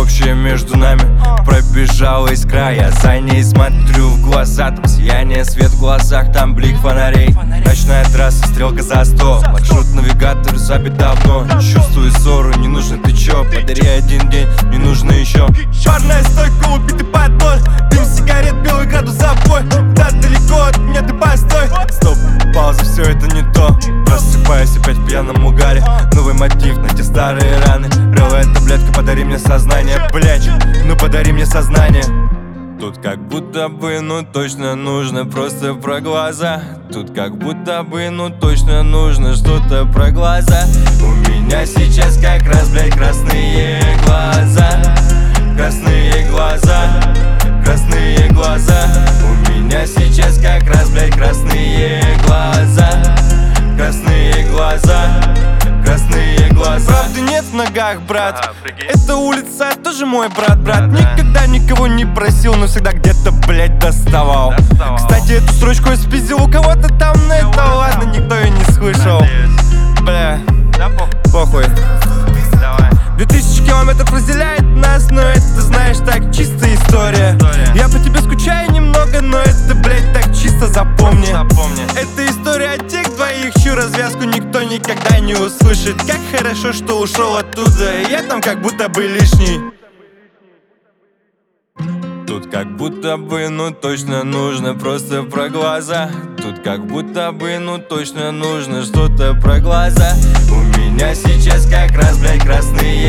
общее между нами. Пробежала искра, я за ней смотрю в глаза. Там сияние, свет в глазах, там блик фонарей. Ночная трасса, стрелка за 100. Маршрут навигатор забит давно. Чувствую ссору, не нужно, ты чё? Подари один день, не нужно еще. Барная стойка, убитый поднос. Дым сигарет, белый градус забой. Да далеко от меня, ты постой. Стоп, пауза, все это не то. Просыпаюсь опять в пьяном угаре. Новый мотив на те старые раны. Ревая таблетка, подари мне сознание. Блять, ну подари мне сознание. Тут как будто бы, ну точно нужно просто про глаза. Тут как будто бы, ну точно нужно что-то про глаза. У меня сейчас как раз, блядь, красные глаза. Красные глаза, красные глаза. У меня сейчас как раз, блядь, красные глаза. Красные глаза, красные глаза. Правды нет в ногах, брат. Эта улица тоже мой брат. Никогда никого не просил, но всегда где-то, блядь, доставал. Кстати, эту строчку я спиздил у кого-то там, но это ладно, никто ее не слышал. Бля, похуй. 2000 километров разделяет нас, но это, знаешь, так чисто история. Я по тебе скучаю немного, но это, блядь, так чисто запомни. Это история о тех двоих, чью развязку никто никогда не услышит. Как хорошо, что ушел оттуда, я там как будто бы лишний. Тут как будто бы, ну точно нужно просто про глаза. Тут как будто бы, ну точно нужно что-то про глаза. У меня сейчас как раз, блядь, красные